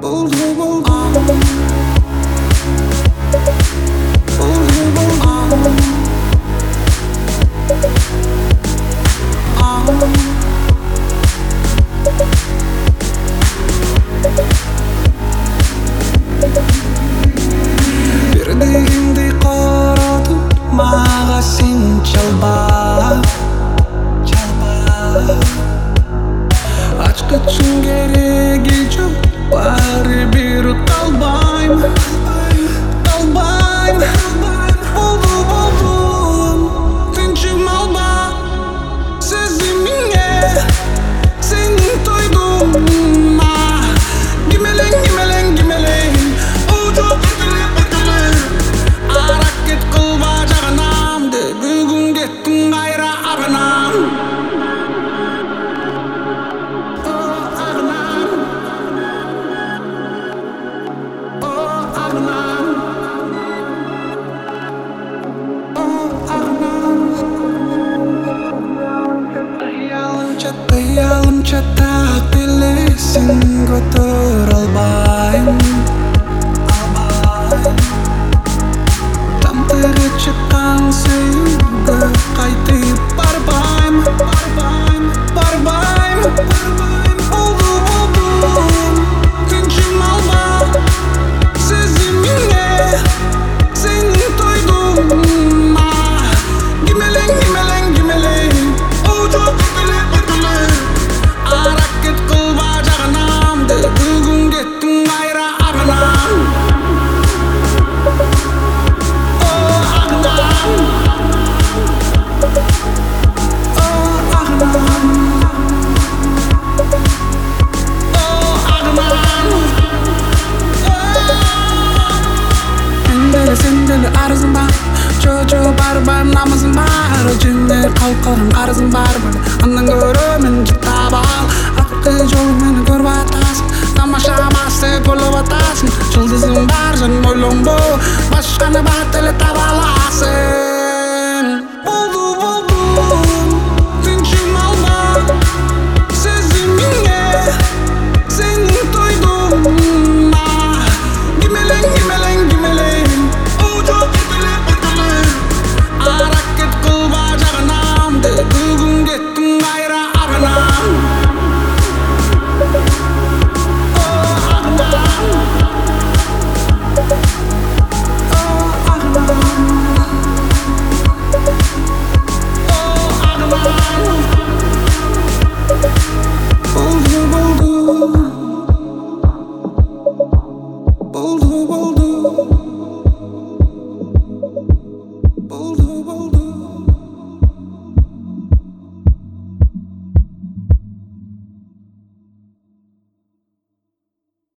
Пердегеңдей қаратып маға сен жалба Ачқы үшін керегі жоқ бәрі бір қалбайм Болдым тыншым алба сезіміңе сенің тойдума Гимелең ол жоқ Аракет қылба жағынамды бүгін кеттің қайра ағынам Аялым чатақ белесін көтір албайм Тамтығы шыққан сөйгі қайтып барбайм Болдым тыншым алба сезіміңе сенің тойдума Гимелең ол жоқ Аракет қылба жағынамды бүгін кеттің қайра ағынам Сендегі арызым бар Жо барбайм намызым бар Жеңдер қалып қалған қарызым бар Андан көрі мен жықтап ал Ақырғы жолы мені көріп атасың Тамаша масты көріп атасың Жұлдызым бар жаным ойланба Басқаны бар тілі таба аласың